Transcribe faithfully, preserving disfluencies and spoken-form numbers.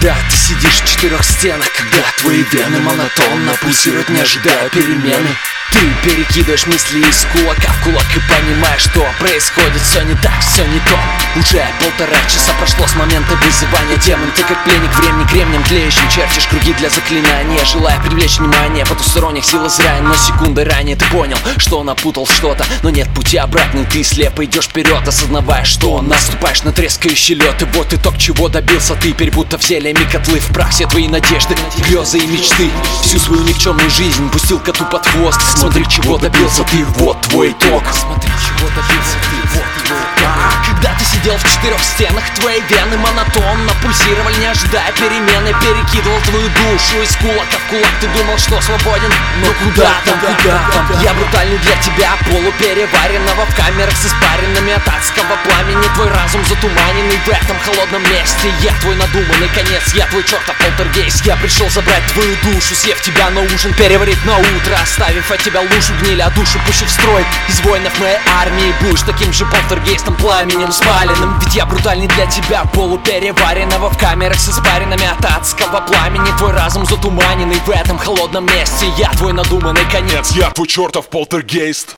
Когда ты сидишь в четырех стенах, когда твои вены монотонно пульсируют, не ожидая перемены, ты перекидываешь мысли из кулака в кулак и понимаешь, что происходит все не так, все не то. Уже полтора часа прошло с момента вызывания демон. Ты как пленник времени кремнем тлеющим чертишь круги для заклинания, желая привлечь внимание потусторонних сил израиль. Но секунды ранее ты понял, что напутал что-то, но нет пути обратный. Ты слепо идешь вперед, осознавая, что наступаешь на трескающий лед. И вот итог, чего добился ты, перепутав зельями котлы в прах все твои надежды, грезы и мечты. Всю свою никчемную жизнь пустил коту под хвост. Смотри, чего добился ты, вот твой итог. Смотри, чего добился ты, вот его итог. Когда ты сидел в четырех стенах, твои вены монотонно пульсировали, не ожидая перемены. Перекидывал твою душу из кулака в кулак. Ты думал, что свободен, но куда там, куда там? Я брутальный для тебя, полупереваренного, в камерах с испаренными от адского пламени. Твой разум затуманенный в этом холодном месте. Я твой надуманный конец, я твой чертов полтергейст. Я пришел забрать твою душу, съев тебя на ужин, переварить на утро, оставив от тебя лужу гнили, а душу пущу в строй. Из воинов моей армии будешь таким же полтергейстом, пламенем спаленным. Ведь я брутальный для тебя, полупереваренного, в камерах с испаренными от адского пламени. Твой разум затуманенный в этом холодном месте. Я твой надуманный конец, я твой чертов полтергейст.